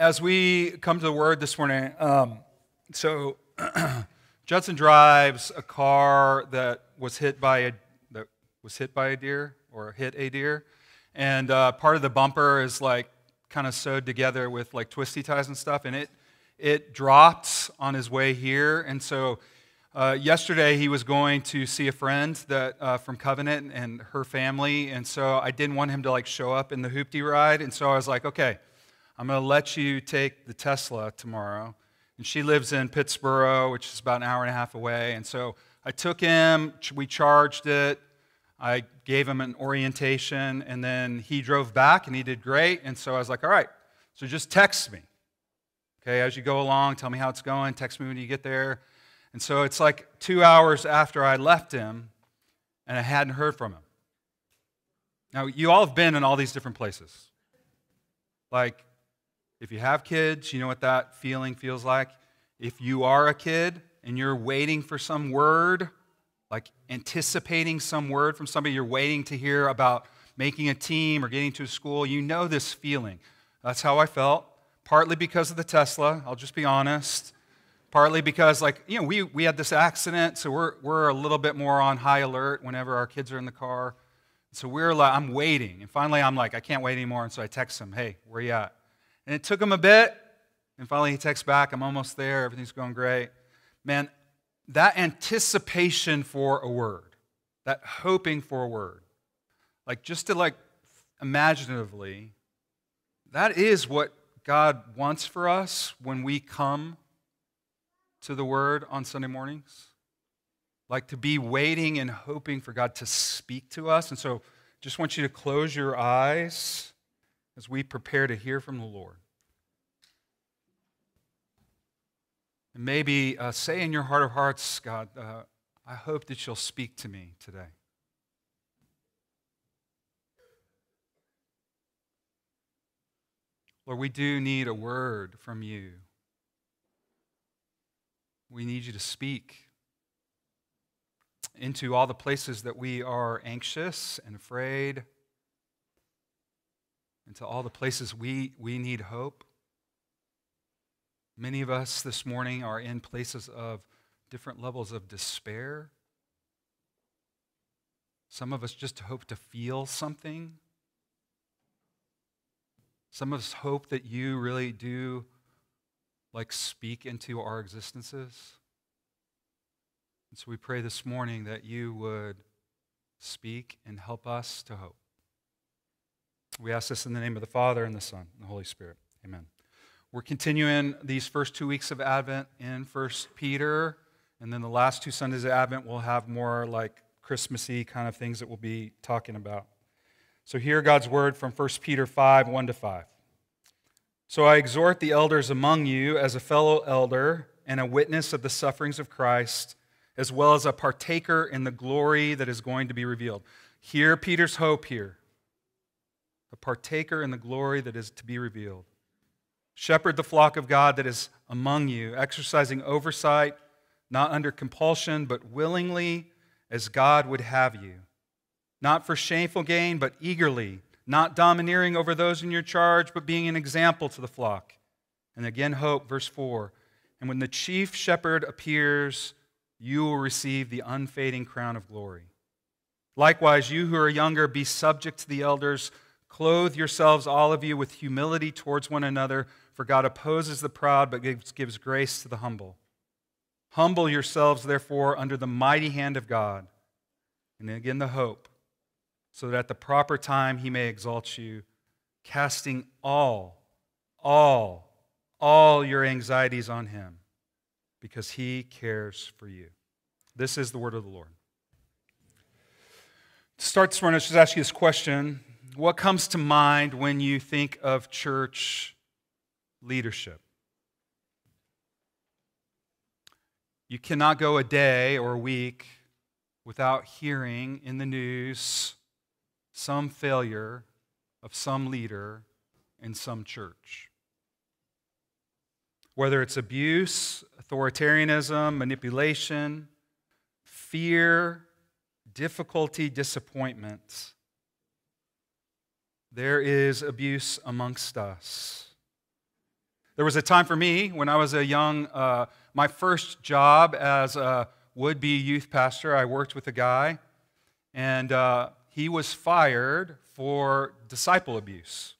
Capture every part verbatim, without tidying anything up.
As we come to the Word this morning, um, so Judson drives a car that was hit by a that was hit by a deer or hit a deer, and uh, part of the bumper is like kind of sewed together with like twisty ties and stuff, and it it dropped on his way here, and so. Uh, yesterday, he was going to see a friend that uh, from Covenant and her family, and so I didn't want him to like show up in the hoopty ride, and so I was like, okay, I'm going to let you take the Tesla tomorrow. And she lives in Pittsburgh, which is about an hour and a half away, and so I took him, we charged it, I gave him an orientation, and then he drove back, and he did great, and so I was like, all right, so just text me. Okay, as you go along, tell me how it's going, text me when you get there. And so it's like two hours after I left him, and I hadn't heard from him. Now, you all have been in all these different places. Like, if you have kids, you know what that feeling feels like. If you are a kid and you're waiting for some word, like anticipating some word from somebody, you're waiting to hear about making a team or getting to a school, you know this feeling. That's how I felt, partly because of the Tesla, I'll just be honest. Partly because, like, you know, we, we had this accident, so we're we're a little bit more on high alert whenever our kids are in the car. So we're like, I'm waiting. And finally, I'm like, I can't wait anymore. And so I text him, hey, where you at? And it took him a bit. And finally, he texts back, I'm almost there. Everything's going great. Man, that anticipation for a word, that hoping for a word, like just to like imaginatively, that is what God wants for us when we come to the Word on Sunday mornings, like to be waiting and hoping for God to speak to us. And so just want you to close your eyes as we prepare to hear from the Lord. And maybe uh, say in your heart of hearts, God, uh, I hope that you'll speak to me today. Lord, we do need a word from you. We need you to speak into all the places that we are anxious and afraid, into all the places we, we need hope. Many of us this morning are in places of different levels of despair. Some of us just hope to feel something. Some of us hope that you really do like speak into our existences. And so we pray this morning that you would speak and help us to hope. We ask this in the name of the Father, and the Son, and the Holy Spirit. Amen. We're continuing these first two weeks of Advent in First Peter, and then the last two Sundays of Advent we'll have more like Christmassy kind of things that we'll be talking about. So hear God's word from First Peter five, one to five. So I exhort the elders among you as a fellow elder and a witness of the sufferings of Christ, as well as a partaker in the glory that is going to be revealed. Hear Peter's hope here. A partaker in the glory that is to be revealed. Shepherd the flock of God that is among you, exercising oversight, not under compulsion, but willingly, as God would have you. Not for shameful gain, but eagerly, not domineering over those in your charge, but being an example to the flock. And again, hope, verse four. And when the chief shepherd appears, you will receive the unfading crown of glory. Likewise, you who are younger, be subject to the elders. Clothe yourselves, all of you, with humility towards one another, for God opposes the proud, but gives, gives grace to the humble. Humble yourselves, therefore, under the mighty hand of God. And again, the hope, so that at the proper time he may exalt you, casting all, all, all your anxieties on him, because he cares for you. This is the word of the Lord. To start this morning, let's just ask you this question. What comes to mind when you think of church leadership? You cannot go a day or a week without hearing in the news some failure of some leader in some church. Whether it's abuse, authoritarianism, manipulation, fear, difficulty, disappointment, there is abuse amongst us. There was a time for me when I was a young, uh, my first job as a would-be youth pastor, I worked with a guy, and uh, he was fired for disciple abuse.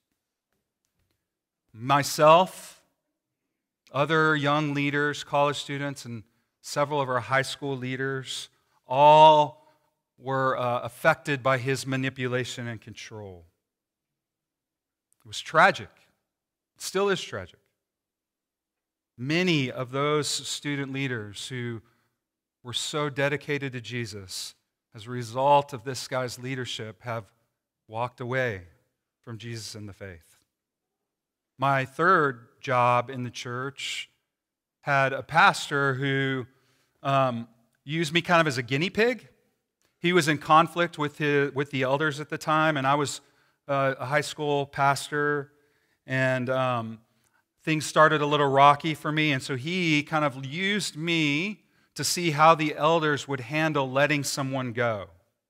Myself, other young leaders, college students, and several of our high school leaders, all were uh, affected by his manipulation and control. It was tragic. It still is tragic. Many of those student leaders who were so dedicated to Jesus, as a result of this guy's leadership, have walked away from Jesus and the faith. My third job in the church had a pastor who um, used me kind of as a guinea pig. He was in conflict with his, with the elders at the time, and I was uh, a high school pastor, and um, things started a little rocky for me, and so he kind of used me to see how the elders would handle letting someone go.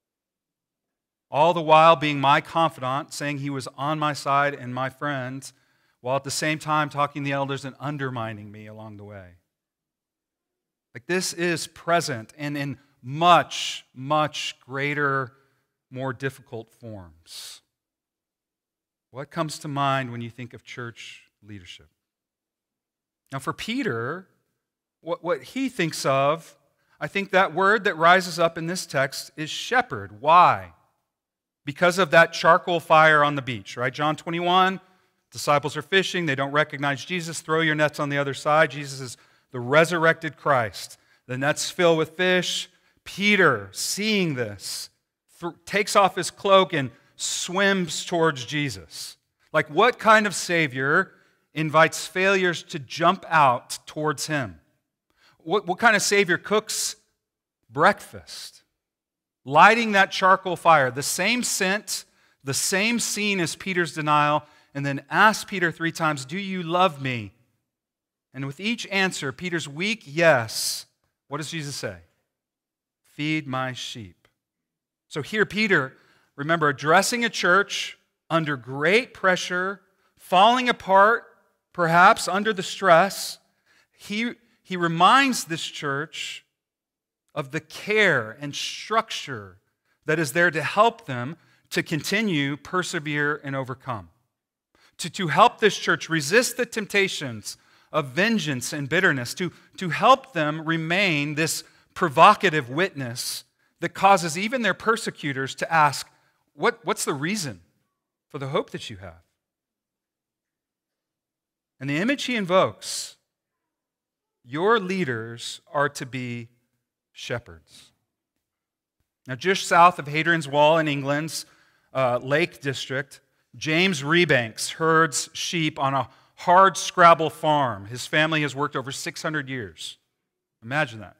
All the while being my confidant, saying he was on my side and my friend, while at the same time talking to the elders and undermining me along the way. Like, this is present and in much, much greater, more difficult forms. What comes to mind when you think of church leadership? Now, for Peter, what, what he thinks of, I think that word that rises up in this text is shepherd. Why? Because of that charcoal fire on the beach, right? John twenty-one, disciples are fishing. They don't recognize Jesus. Throw your nets on the other side. Jesus is the resurrected Christ. The nets fill with fish. Peter, seeing this, th- takes off his cloak and swims towards Jesus. Like, what kind of Savior invites failures to jump out towards him? What, what kind of Savior cooks breakfast? Lighting that charcoal fire, the same scent, the same scene as Peter's denial, and then asks Peter three times, "Do you love me?" And with each answer, Peter's weak yes, what does Jesus say? "Feed my sheep." So here Peter, remember, addressing a church under great pressure, falling apart, perhaps under the stress, he, he reminds this church of the care and structure that is there to help them to continue, persevere, and overcome. To, to help this church resist the temptations of vengeance and bitterness, to, to help them remain this provocative witness that causes even their persecutors to ask, what, what's the reason for the hope that you have? And the image he invokes, your leaders are to be shepherds. Now, just south of Hadrian's Wall in England's uh, Lake District, James Rebanks herds sheep on a hard scrabble farm. His family has worked over six hundred years. Imagine that.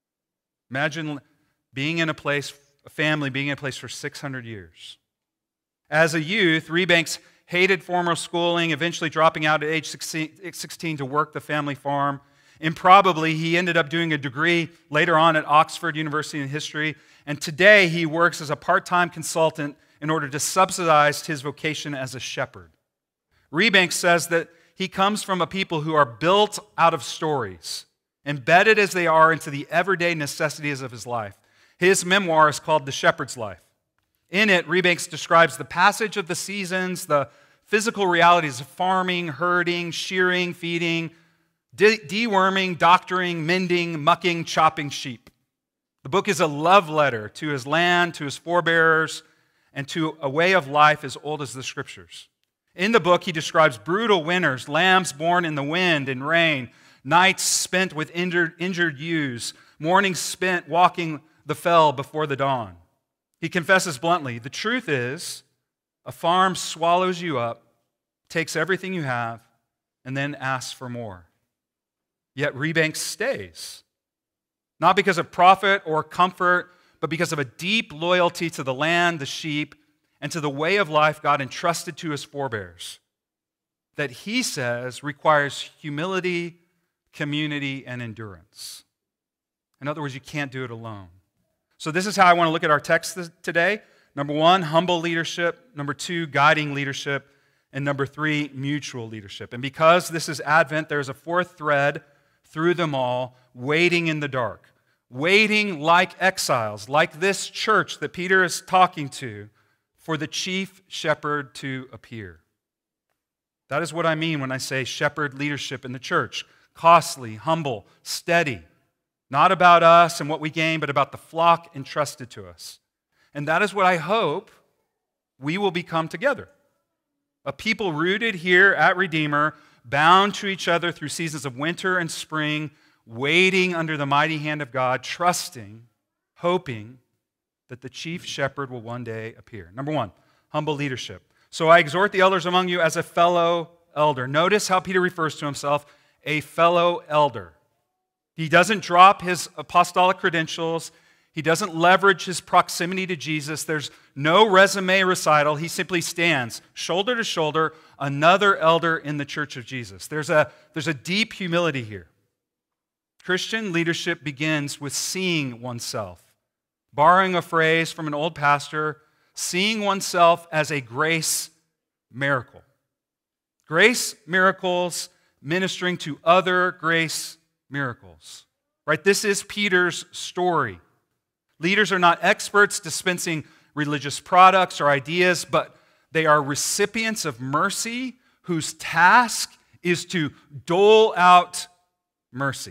Imagine being in a place, a family being in a place for six hundred years. As a youth, Rebanks hated formal schooling, eventually dropping out at age sixteen to work the family farm. Improbably, he ended up doing a degree later on at Oxford University in history, and today he works as a part-time consultant in order to subsidize his vocation as a shepherd. Rebanks says that he comes from a people who are built out of stories, embedded as they are into the everyday necessities of his life. His memoir is called The Shepherd's Life. In it, Rebanks describes the passage of the seasons, the physical realities of farming, herding, shearing, feeding, de- deworming, doctoring, mending, mucking, chopping sheep. The book is a love letter to his land, to his forebears, and to a way of life as old as the Scriptures. In the book, he describes brutal winters, lambs born in the wind and rain, nights spent with injured, injured ewes, mornings spent walking the fell before the dawn. He confesses bluntly, the truth is, a farm swallows you up, takes everything you have, and then asks for more. Yet Rebanks stays, not because of profit or comfort, but because of a deep loyalty to the land, the sheep, and to the way of life God entrusted to his forebears, that he says requires humility, community, and endurance. In other words, you can't do it alone. So this is how I want to look at our text today. Number one, humble leadership. Number two, guiding leadership. And number three, mutual leadership. And because this is Advent, there's a fourth thread through them all, waiting in the dark. Waiting like exiles, like this church that Peter is talking to, for the chief shepherd to appear. That is what I mean when I say shepherd leadership in the church. Costly, humble, steady. Not about us and what we gain, but about the flock entrusted to us. And that is what I hope we will become together. A people rooted here at Redeemer, bound to each other through seasons of winter and spring, waiting under the mighty hand of God, trusting, hoping that the chief shepherd will one day appear. Number one, humble leadership. So I exhort the elders among you as a fellow elder. Notice how Peter refers to himself, a fellow elder. He doesn't drop his apostolic credentials. He doesn't leverage his proximity to Jesus. There's no resume recital. He simply stands shoulder to shoulder, another elder in the church of Jesus. There's a, there's a deep humility here. Christian leadership begins with seeing oneself. Borrowing a phrase from an old pastor, seeing oneself as a grace miracle. Grace miracles ministering to other grace miracles. Right? This is Peter's story. Leaders are not experts dispensing religious products or ideas, but they are recipients of mercy whose task is to dole out mercy.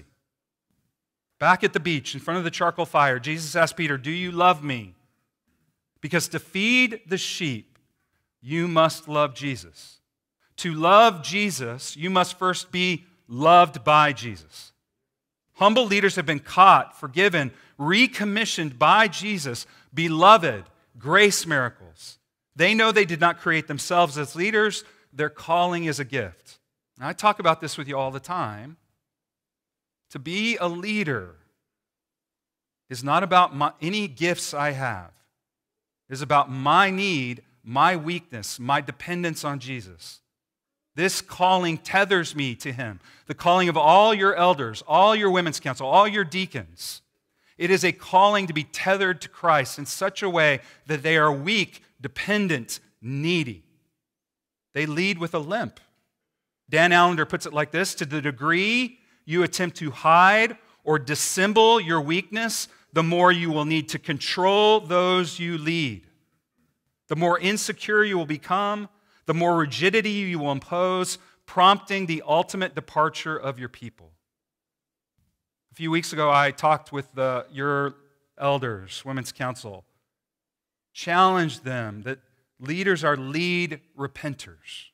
Back at the beach, in front of the charcoal fire, Jesus asked Peter, "Do you love me?" Because to feed the sheep, you must love Jesus. To love Jesus, you must first be loved by Jesus. Humble leaders have been caught, forgiven, recommissioned by Jesus, beloved, grace miracles. They know they did not create themselves as leaders. Their calling is a gift. And I talk about this with you all the time. To be a leader is not about my, any gifts I have. It is about my need, my weakness, my dependence on Jesus. This calling tethers me to Him. The calling of all your elders, all your women's council, all your deacons. It is a calling to be tethered to Christ in such a way that they are weak, dependent, needy. They lead with a limp. Dan Allender puts it like this: to the degree you attempt to hide or dissemble your weakness, the more you will need to control those you lead. The more insecure you will become, the more rigidity you will impose, prompting the ultimate departure of your people. A few weeks ago, I talked with the, your elders, Women's Council, challenged them that leaders are lead repenters.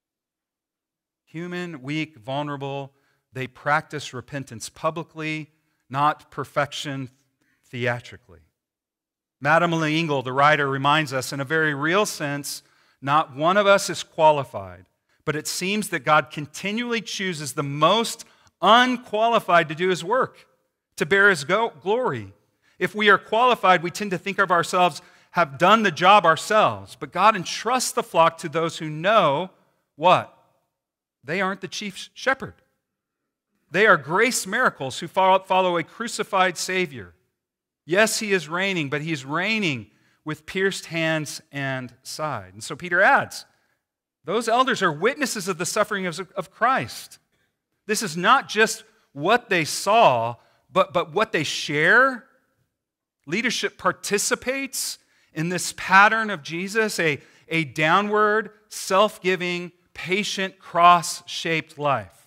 Human, weak, vulnerable, they practice repentance publicly, not perfection theatrically. Madeleine L'Engle, the writer, reminds us, in a very real sense, not one of us is qualified, but it seems that God continually chooses the most unqualified to do His work, to bear His go- glory. If we are qualified, we tend to think of ourselves have done the job ourselves, but God entrusts the flock to those who know what? They aren't the chief shepherd. They are grace miracles who follow a crucified Savior. Yes, He is reigning, but He is reigning with pierced hands and side. And so Peter adds, those elders are witnesses of the suffering of, of Christ. This is not just what they saw, but, but what they share. Leadership participates in this pattern of Jesus, a, a downward, self-giving, patient, cross-shaped life.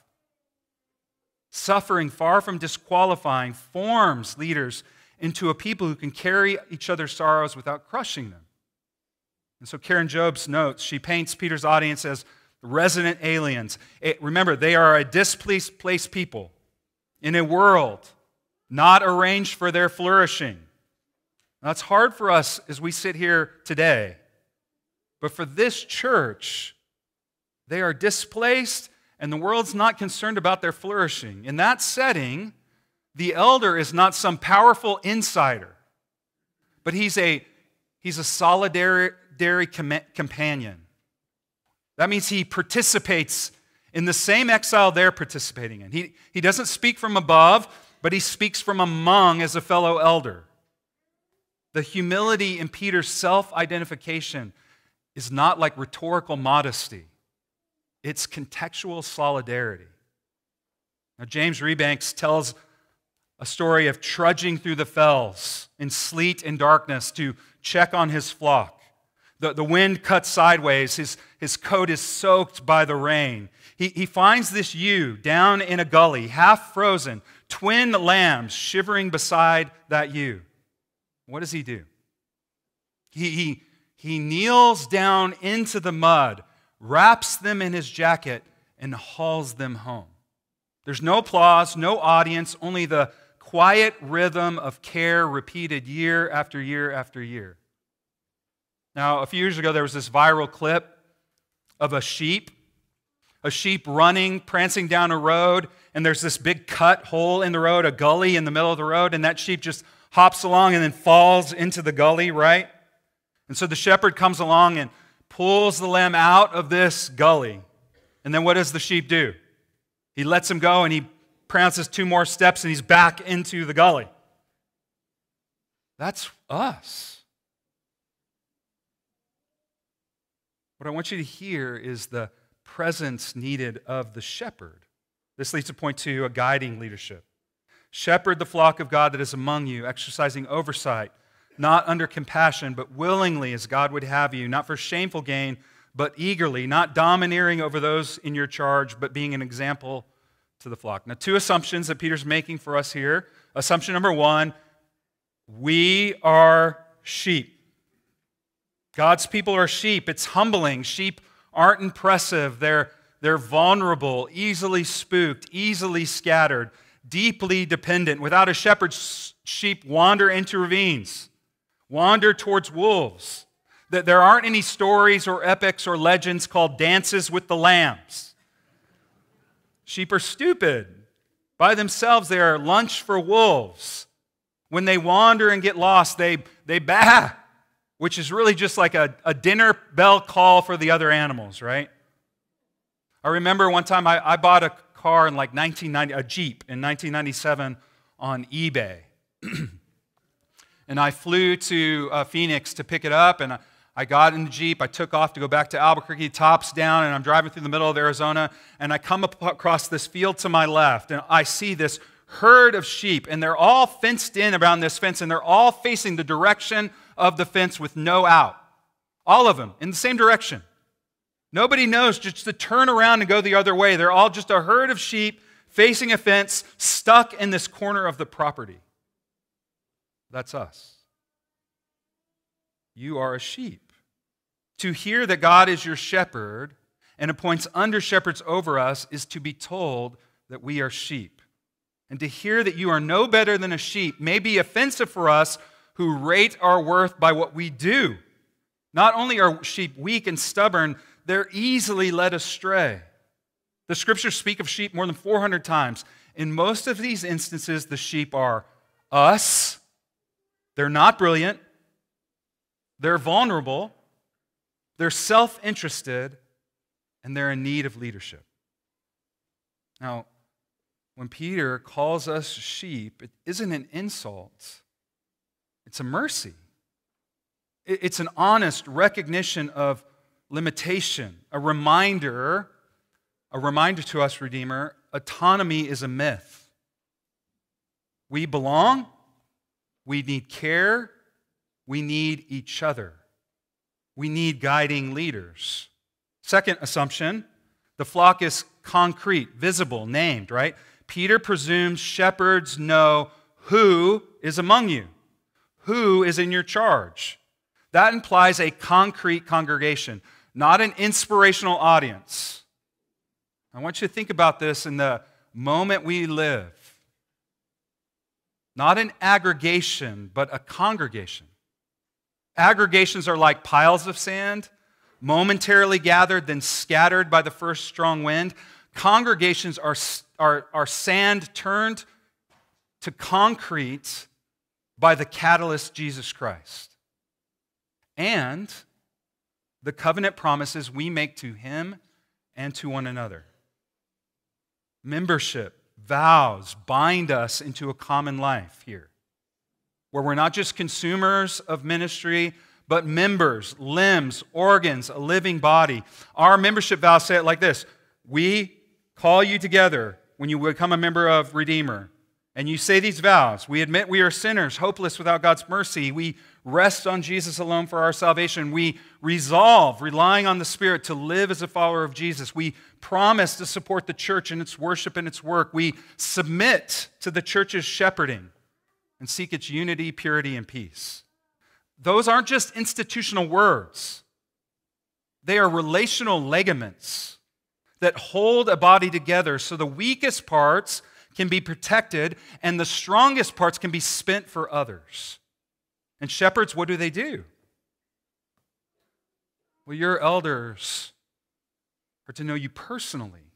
Suffering, far from disqualifying, forms leaders into a people who can carry each other's sorrows without crushing them. And so Karen Jobes notes, she paints Peter's audience as resident aliens. It, remember, they are a displaced people in a world not arranged for their flourishing. Now, it's hard for us as we sit here today, but for this church, they are displaced and the world's not concerned about their flourishing. In that setting, the elder is not some powerful insider, but he's a, he's a solidary companion. That means he participates in the same exile they're participating in. He, he doesn't speak from above, but he speaks from among as a fellow elder. The humility in Peter's self-identification is not like rhetorical modesty. It's contextual solidarity. Now, James Rebanks tells a story of trudging through the fells in sleet and darkness to check on his flock. The, the wind cuts sideways. His, his coat is soaked by the rain. He, he finds this ewe down in a gully, half frozen, twin lambs shivering beside that ewe. What does he do? He, he, he kneels down into the mud, wraps them in his jacket, and hauls them home. There's no applause, no audience, only the quiet rhythm of care repeated year after year after year. Now, a few years ago, there was this viral clip of a sheep, a sheep running, prancing down a road, and there's this big cut hole in the road, a gully in the middle of the road, and that sheep just hops along and then falls into the gully, right? And so the shepherd comes along and pulls the lamb out of this gully. And then what does the sheep do? He lets him go and he prances two more steps and he's back into the gully. That's us. What I want you to hear is the presence needed of the shepherd. This leads to point two, a guiding leadership. Shepherd the flock of God that is among you, exercising oversight, not under compassion, but willingly as God would have you, not for shameful gain, but eagerly, not domineering over those in your charge, but being an example to the flock. Now, two assumptions that Peter's making for us here. Assumption number one, we are sheep. God's people are sheep. It's humbling. Sheep aren't impressive. They're, they're vulnerable, easily spooked, easily scattered, deeply dependent. Without a shepherd, sheep wander into ravines, wander towards wolves. That there aren't any stories or epics or legends called dances with the lambs. Sheep are stupid. By themselves, they are lunch for wolves. When they wander and get lost, they, they bah, which is really just like a, a dinner bell call for the other animals, right? I remember one time I, I bought a car in like nineteen ninety, a Jeep in nineteen ninety-seven on eBay. And I flew to uh, Phoenix to pick it up, and I, I got in the Jeep, I took off to go back to Albuquerque, tops down, and I'm driving through the middle of Arizona, and I come up across this field to my left, and I see this herd of sheep, and they're all fenced in around this fence, and they're all facing the direction of the fence with no out. All of them in the same direction. Nobody knows just to turn around and go the other way. They're all just a herd of sheep facing a fence, stuck in this corner of the property. That's us. You are a sheep. To hear that God is your shepherd and appoints under shepherds over us is to be told that we are sheep. And to hear that you are no better than a sheep may be offensive for us who rate our worth by what we do. Not only are sheep weak and stubborn, they're easily led astray. The scriptures speak of sheep more than four hundred times. In most of these instances, the sheep are us. They're not brilliant. They're vulnerable. They're self-interested. And they're in need of leadership. Now, when Peter calls us sheep, it isn't an insult. It's a mercy. It's an honest recognition of limitation, a reminder, a reminder to us, Redeemer, autonomy is a myth. We belong, we need care, we need each other. We need guiding leaders. Second assumption, the flock is concrete, visible, named, right? Peter presumes shepherds know who is among you, who is in your charge. That implies a concrete congregation, not an inspirational audience. I want you to think about this in the moment we live. Not an aggregation, but a congregation. Aggregations are like piles of sand, momentarily gathered, then scattered by the first strong wind. Congregations are, are, are sand turned to concrete by the catalyst, Jesus Christ. And the covenant promises we make to Him and to one another. Membership, vows bind us into a common life here, where we're not just consumers of ministry, but members, limbs, organs, a living body. Our membership vows say it like this: we call you together when you become a member of Redeemer, and you say these vows. We admit we are sinners, hopeless without God's mercy. We rest on Jesus alone for our salvation. We resolve, relying on the Spirit, to live as a follower of Jesus. We promise to support the church in its worship and its work. We submit to the church's shepherding and seek its unity, purity, and peace. Those aren't just institutional words. They are relational ligaments that hold a body together so the weakest parts can be protected and the strongest parts can be spent for others. And shepherds, what do they do? Well, your elders are to know you personally.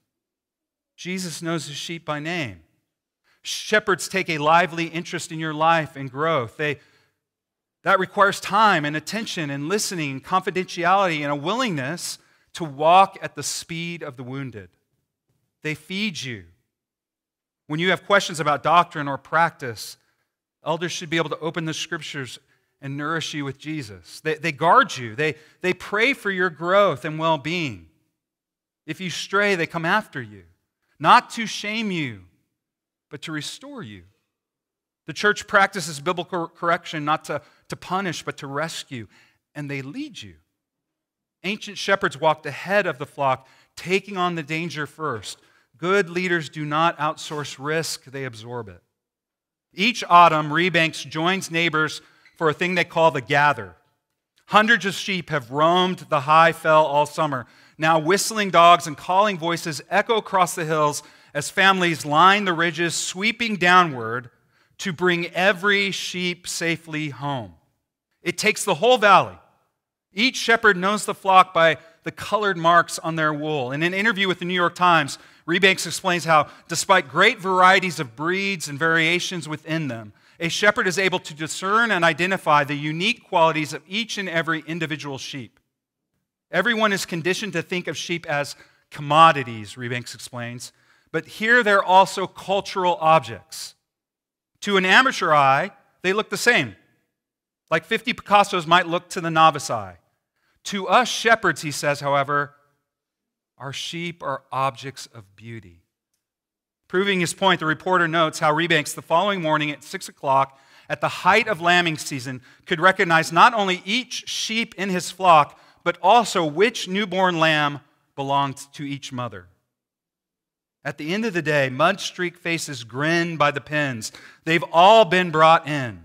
Jesus knows his sheep by name. Shepherds take a lively interest in your life and growth. They, that requires time and attention and listening and confidentiality and a willingness to walk at the speed of the wounded. They feed you. When you have questions about doctrine or practice, elders should be able to open the Scriptures and nourish you with Jesus. They, they guard you. They, they pray for your growth and well-being. If you stray, they come after you, not to shame you, but to restore you. The church practices biblical correction not to, to punish, but to rescue, and they lead you. Ancient shepherds walked ahead of the flock, taking on the danger first. Good leaders do not outsource risk, they absorb it. Each autumn, Rebanks joins neighbors for a thing they call the gather. Hundreds of sheep have roamed the high fell all summer. Now whistling dogs and calling voices echo across the hills as families line the ridges, sweeping downward to bring every sheep safely home. It takes the whole valley. Each shepherd knows the flock by the colored marks on their wool. In an interview with the New York Times, Rebanks explains how, despite great varieties of breeds and variations within them, a shepherd is able to discern and identify the unique qualities of each and every individual sheep. Everyone is conditioned to think of sheep as commodities, Rebanks explains, but here they're also cultural objects. To an amateur eye, they look the same, like fifty Picassos might look to the novice eye. To us shepherds, he says, however, our sheep are objects of beauty. Proving his point, the reporter notes how Rebanks, the following morning at six o'clock, at the height of lambing season, could recognize not only each sheep in his flock, but also which newborn lamb belonged to each mother. At the end of the day, mud-streaked faces grin by the pens. They've all been brought in.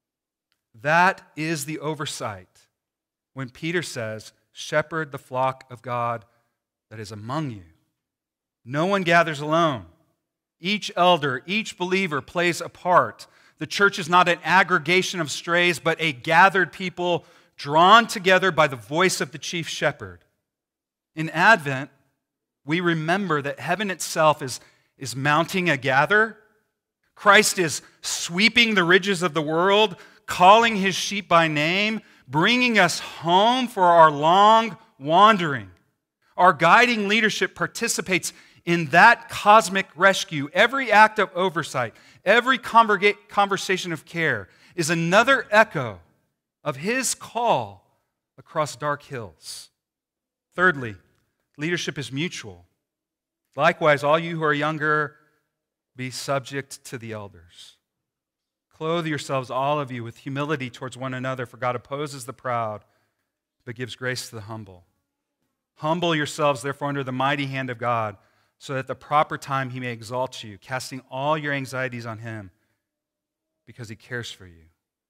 That is the oversight when Peter says, "Shepherd the flock of God that is among you." No one gathers alone. Each elder, each believer plays a part. The church is not an aggregation of strays, but a gathered people drawn together by the voice of the chief shepherd. In Advent, we remember that heaven itself is, is mounting a gather. Christ is sweeping the ridges of the world, calling his sheep by name, bringing us home for our long wandering. Our guiding leadership participates in that cosmic rescue. Every act of oversight, every conversation of care is another echo of his call across dark hills. Thirdly, leadership is mutual. Likewise, all you who are younger, be subject to the elders. Clothe yourselves, all of you, with humility towards one another, for God opposes the proud, but gives grace to the humble. Humble yourselves, therefore, under the mighty hand of God, so that at the proper time he may exalt you, casting all your anxieties on him, because he cares for you.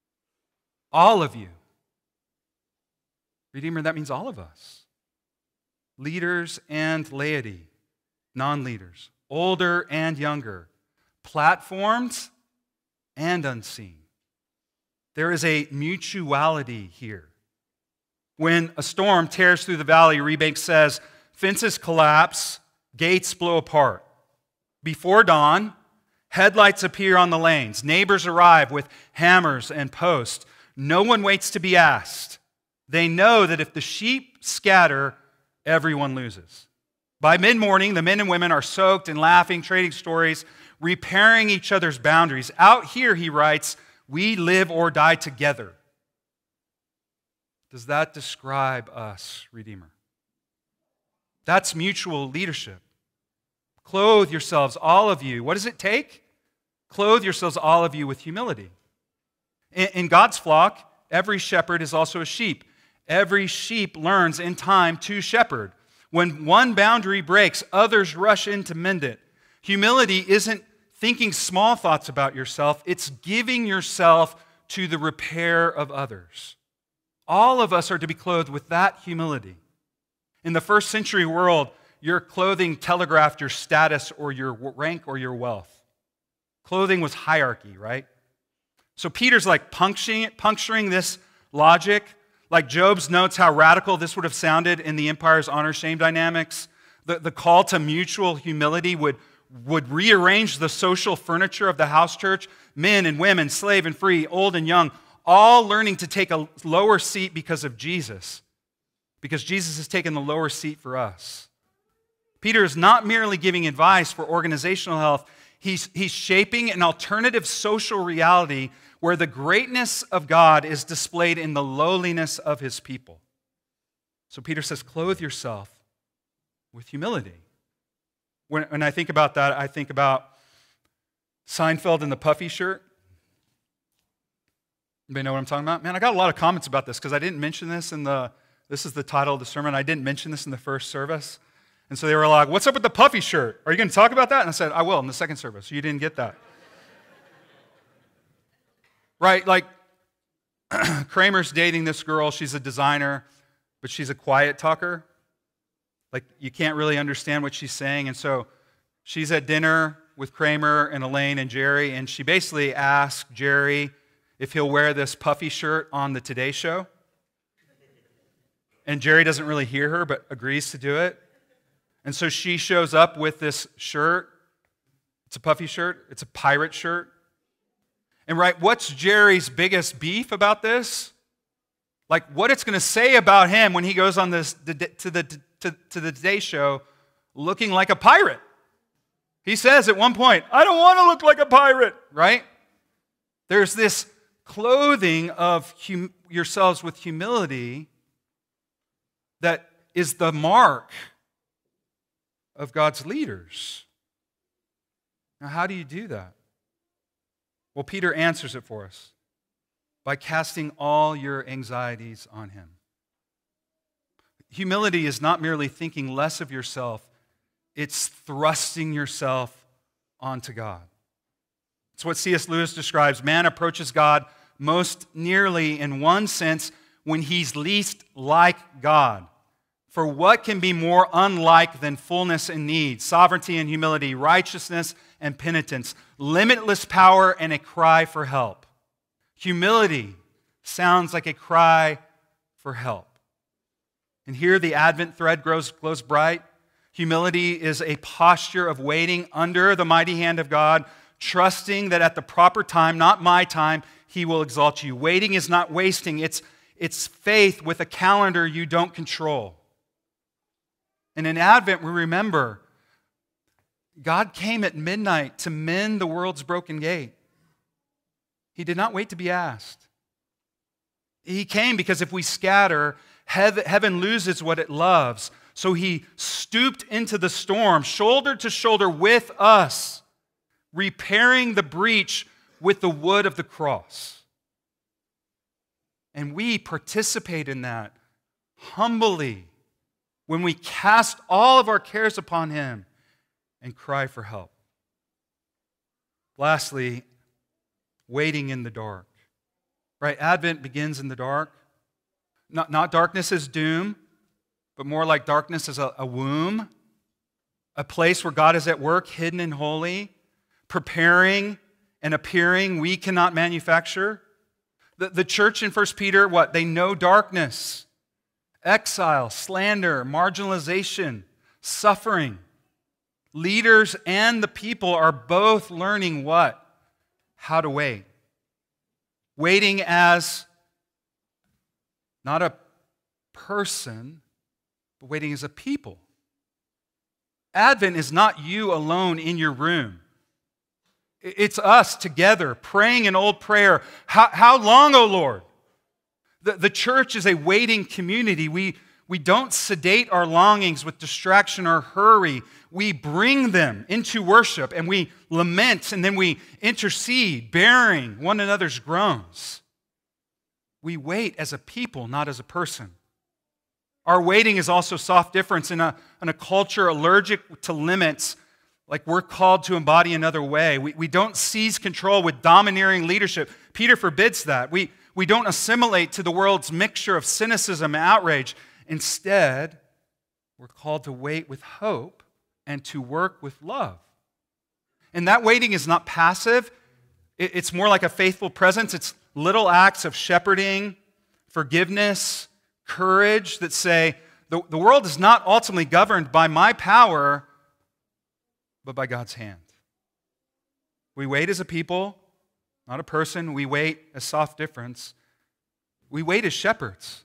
All of you. Redeemer, that means all of us. Leaders and laity, non-leaders, older and younger, platformed and unseen. There is a mutuality here. When a storm tears through the valley, Rebanks says, fences collapse, gates blow apart. Before dawn, headlights appear on the lanes. Neighbors arrive with hammers and posts. No one waits to be asked. They know that if the sheep scatter, everyone loses. By mid-morning, the men and women are soaked and laughing, trading stories, repairing each other's boundaries. Out here, he writes, we live or die together. Does that describe us, Redeemer? That's mutual leadership. Clothe yourselves, all of you. What does it take? Clothe yourselves, all of you, with humility. In, in God's flock, every shepherd is also a sheep. Every sheep learns in time to shepherd. When one boundary breaks, others rush in to mend it. Humility isn't thinking small thoughts about yourself. It's giving yourself to the repair of others. All of us are to be clothed with that humility. In the first century world, your clothing telegraphed your status or your rank or your wealth. Clothing was hierarchy, right? So Peter's like puncturing, puncturing this logic. Like Job's notes how radical this would have sounded in the empire's honor-shame dynamics. The, the call to mutual humility would, would rearrange the social furniture of the house church. Men and women, slave and free, old and young, all learning to take a lower seat because of Jesus. Because Jesus has taken the lower seat for us. Peter is not merely giving advice for organizational health. He's, he's shaping an alternative social reality where the greatness of God is displayed in the lowliness of his people. So Peter says, clothe yourself with humility. When, when I think about that, I think about Seinfeld and the puffy shirt. Anybody know what I'm talking about? Man, I got a lot of comments about this because I didn't mention this in the, this is the title of the sermon. I didn't mention this in the first service. And so they were like, what's up with the puffy shirt? Are you going to talk about that? And I said, I will in the second service. You didn't get that. Right, like Kramer's dating this girl. She's a designer, but she's a quiet talker. Like you can't really understand what she's saying. And so she's at dinner with Kramer and Elaine and Jerry, and she basically asked Jerry if he'll wear this puffy shirt on the Today Show. And Jerry doesn't really hear her, but agrees to do it. And so she shows up with this shirt. It's a puffy shirt. It's a pirate shirt. And right, what's Jerry's biggest beef about this? Like what it's going to say about him when he goes on this to the to, to the Today Show looking like a pirate. He says at one point, I don't want to look like a pirate, right? There's this clothing of hum- yourselves with humility that is the mark of God's leaders. Now, how do you do that? Well, Peter answers it for us by casting all your anxieties on him. Humility is not merely thinking less of yourself, it's thrusting yourself onto God. It's what C S Lewis describes. Man approaches God most nearly in one sense when he's least like God. For what can be more unlike than fullness and need, sovereignty and humility, righteousness and penitence, limitless power and a cry for help? Humility sounds like a cry for help. And here the Advent thread grows, glows bright. Humility is a posture of waiting under the mighty hand of God, trusting that at the proper time, not my time, He will exalt you. Waiting is not wasting. It's, it's faith with a calendar you don't control. And in Advent, we remember God came at midnight to mend the world's broken gate. He did not wait to be asked. He came because if we scatter, heaven loses what it loves. So He stooped into the storm, shoulder to shoulder with us, repairing the breach with the wood of the cross. And we participate in that humbly when we cast all of our cares upon Him and cry for help. Lastly, waiting in the dark. Right? Advent begins in the dark. Not, not darkness as doom, but more like darkness as a, a womb, a place where God is at work, hidden and holy, preparing and appearing we cannot manufacture. The, the church in First Peter, what? They know darkness, exile, slander, marginalization, suffering. Leaders and the people are both learning what? How to wait. Waiting as not a person, but waiting as a people. Advent is not you alone in your room. It's us together praying an old prayer. How, how long, O Lord? The, the church is a waiting community. We, we don't sedate our longings with distraction or hurry. we bring them into worship and we lament and then we intercede, bearing one another's groans. We wait as a people, not as a person. Our waiting is also soft difference in a, in a culture allergic to limits, like we're called to embody another way. We, we don't seize control with domineering leadership. Peter forbids that. We, we don't assimilate to the world's mixture of cynicism and outrage. Instead, we're called to wait with hope and to work with love. And that waiting is not passive. It, it's more like a faithful presence. It's little acts of shepherding, forgiveness, courage that say, the, the world is not ultimately governed by my power, but by God's hand. We wait as a people, not a person. We wait as soft difference. We wait as shepherds.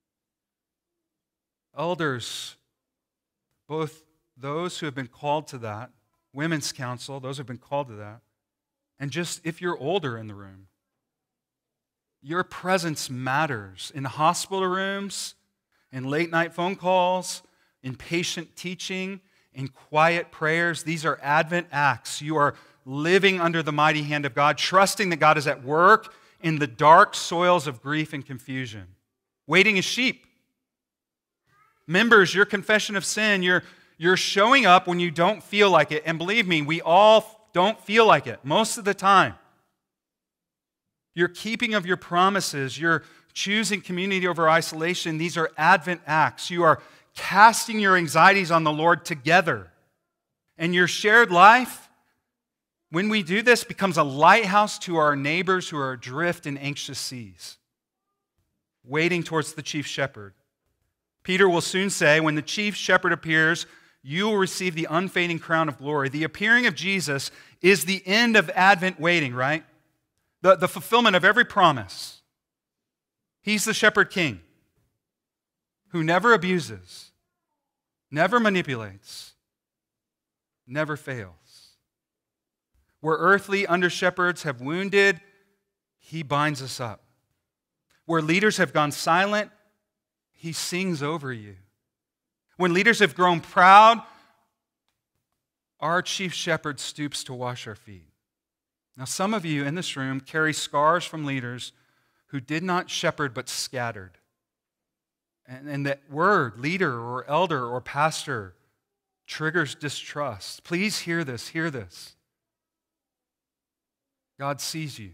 Elders, both those who have been called to that, women's council, those who have been called to that, and just if you're older in the room, your presence matters in hospital rooms, in late night phone calls, in patient teaching, in quiet prayers. These are Advent acts. You are living under the mighty hand of God, trusting that God is at work in the dark soils of grief and confusion. Waiting as sheep. Members, your confession of sin, you're, you're showing up when you don't feel like it. And believe me, we all don't feel like it most of the time. Your keeping of your promises, your choosing community over isolation, these are Advent acts. You are casting your anxieties on the Lord together. And your shared life, when we do this, becomes a lighthouse to our neighbors who are adrift in anxious seas, waiting towards the chief shepherd. Peter will soon say, when the chief shepherd appears, you will receive the unfading crown of glory. The appearing of Jesus is the end of Advent waiting, right? The, the fulfillment of every promise. He's the shepherd king who never abuses, never manipulates, never fails. Where earthly under-shepherds have wounded, he binds us up. Where leaders have gone silent, he sings over you. When leaders have grown proud, our chief shepherd stoops to wash our feet. Now, some of you in this room carry scars from leaders who did not shepherd but scattered. And, and that word, leader or elder or pastor, triggers distrust. Please hear this, hear this. God sees you.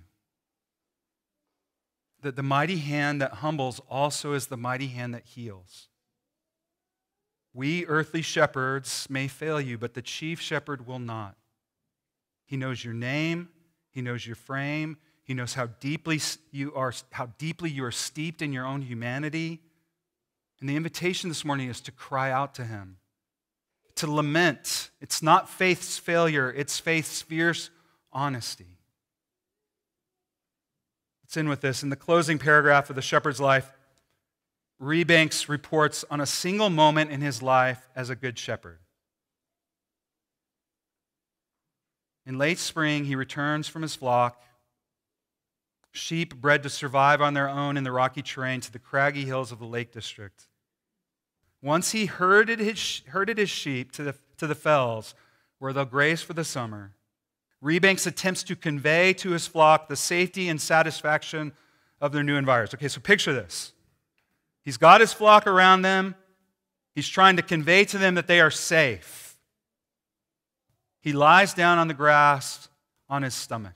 That the mighty hand that humbles also is the mighty hand that heals. We earthly shepherds may fail you, but the chief shepherd will not. He knows your name. He knows your frame. He knows how deeply you are, how deeply you are steeped in your own humanity. And the invitation this morning is to cry out to him, to lament. It's not faith's failure, it's faith's fierce honesty. Let's end with this. In the closing paragraph of The Shepherd's Life, Rebanks reports on a single moment in his life as a good shepherd. In late spring, he returns from his flock, sheep bred to survive on their own in the rocky terrain, to the craggy hills of the Lake District. Once he herded his, herded his sheep to the, to the fells where they'll graze for the summer, Rebanks attempts to convey to his flock the safety and satisfaction of their new environs. Okay, so picture this. He's got his flock around them. He's trying to convey to them that they are safe. He lies down on the grass on his stomach.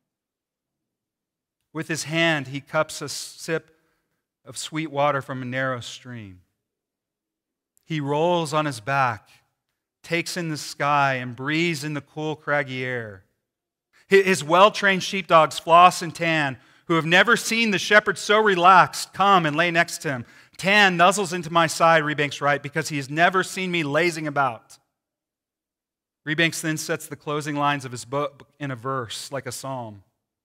With his hand, he cups a sip of sweet water from a narrow stream. He rolls on his back, takes in the sky, and breathes in the cool, craggy air. His well-trained sheepdogs, Floss and Tan, who have never seen the shepherd so relaxed, come and lay next to him. Tan nuzzles into my side, Rebanks writes, because he has never seen me lazing about. Rebanks then sets the closing lines of his book in a verse, like a psalm.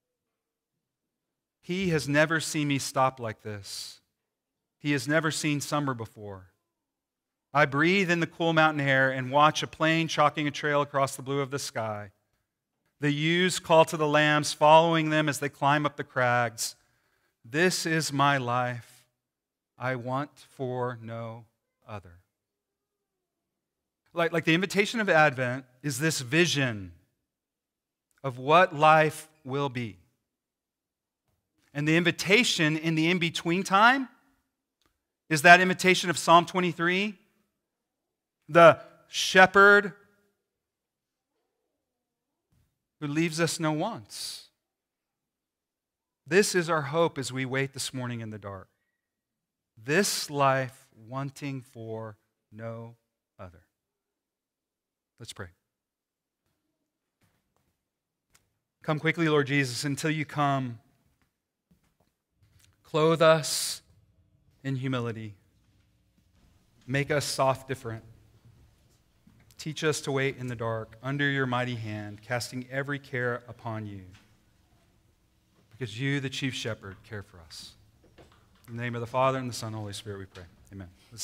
He has never seen me stop like this. He has never seen summer before. I breathe in the cool mountain air and watch a plane chalking a trail across the blue of the sky. The ewes call to the lambs, following them as they climb up the crags. This is my life. I want for no other. like, like the invitation of Advent is this vision of what life will be. And the invitation in the in-between time is that invitation of Psalm twenty-three. The shepherd who leaves us no wants. This is our hope as we wait this morning in the dark. This life wanting for no other. Let's pray. Come quickly, Lord Jesus, until you come. Clothe us in humility. Make us soft, different. Teach us to wait in the dark, under your mighty hand, casting every care upon you. Because you, the chief shepherd, care for us. In the name of the Father, and the Son, and the Holy Spirit, we pray. Amen.